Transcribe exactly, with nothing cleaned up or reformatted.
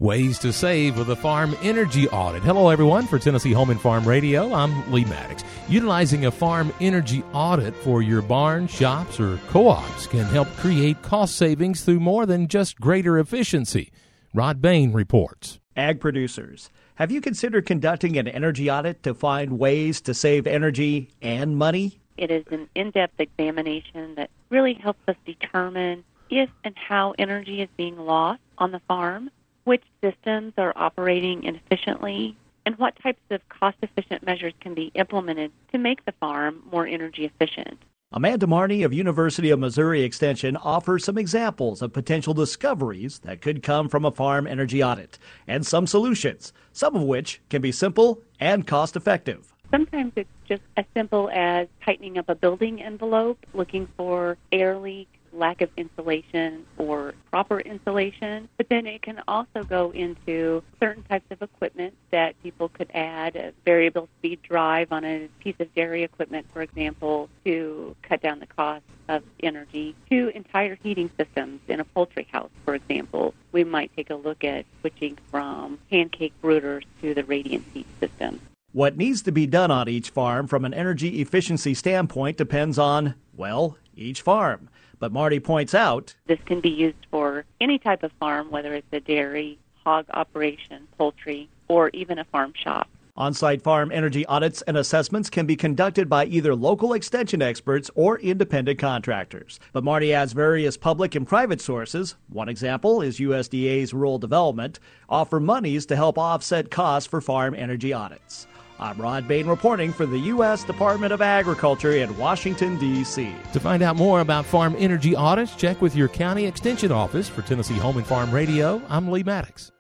Ways to save with a farm energy audit. Hello, everyone. For Tennessee Home and Farm Radio, I'm Lee Maddox. Utilizing a farm energy audit for your barn, shops, or co-ops can help create cost savings through more than just greater efficiency. Rod Bain reports. Ag producers, have you considered conducting an energy audit to find ways to save energy and money? It is an in-depth examination that really helps us determine if and how energy is being lost on the farm, which systems are operating inefficiently, and what types of cost-efficient measures can be implemented to make the farm more energy efficient. Amanda Marney of University of Missouri Extension offers some examples of potential discoveries that could come from a farm energy audit, and some solutions, some of which can be simple and cost-effective. Sometimes it's just as simple as tightening up a building envelope, looking for air leak, lack of insulation, or proper insulation. But then it can also go into certain types of equipment that people could add, a variable speed drive on a piece of dairy equipment, for example, to cut down the cost of energy, to entire heating systems in a poultry house, for example. We might take a look at switching from pancake brooders to the radiant heat system. What needs to be done on each farm from an energy efficiency standpoint depends on, well, each farm. But Marty points out, this can be used for any type of farm, whether it's a dairy, hog operation, poultry, or even a farm shop. On-site farm energy audits and assessments can be conducted by either local extension experts or independent contractors. But Marty adds various public and private sources, one example is U S D A's Rural Development, offer monies to help offset costs for farm energy audits. I'm Rod Bain reporting for the U S Department of Agriculture in Washington, D C To find out more about farm energy audits, check with your county extension office. For Tennessee Home and Farm Radio, I'm Lee Maddox.